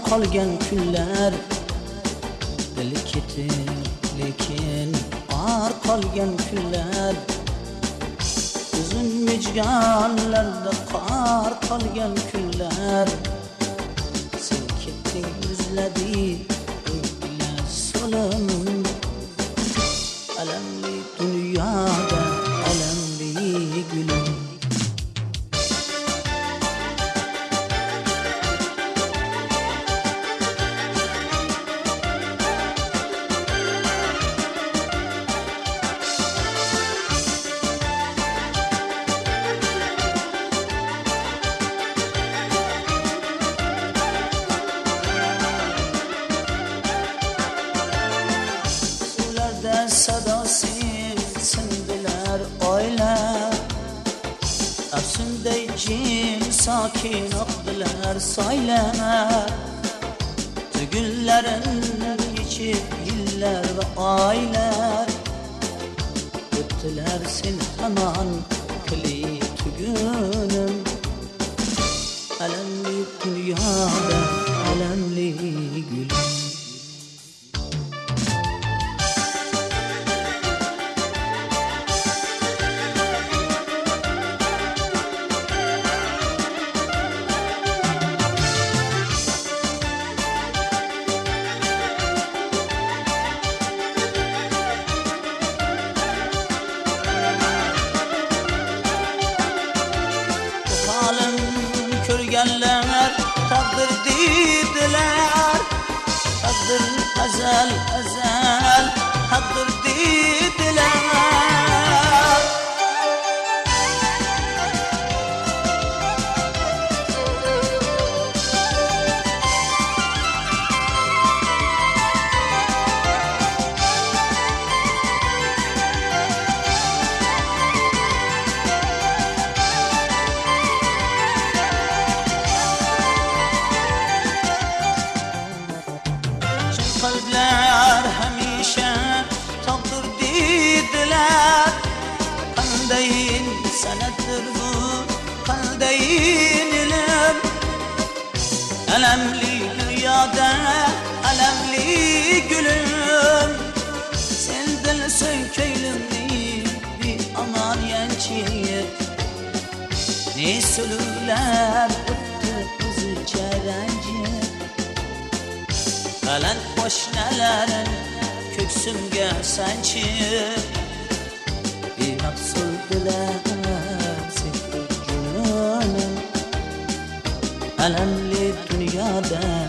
qolgan kunlar dili ketib lekin or qolgan kunlar uzun mejganlarda qor qolgan kunlar sen ketding muzladi o'ylar so'lim alamli dunyoda alamli gulim sadosiz sindilar oylar afsunday jim sokin oqdilar soylar tugullarin yechib yillar va oylar o'tdilar sen hamon kuli tugunim alamli dunyoda alamli gulim ko'rganlar taqdir dedilar taqdir azal azal taqdir dedilar qalblar hamisha taqdir dedilar qandayin sanatdir bu qandayin ilm alamli dunyoda alamli gulim sen dil so'ykaylimni bir aman yanchi ne suluvlar o'tdi o'zicha ranjib baland qo'shnalarin ko'ksimga sanchib beqasddilar sen jununim alamli dunyoda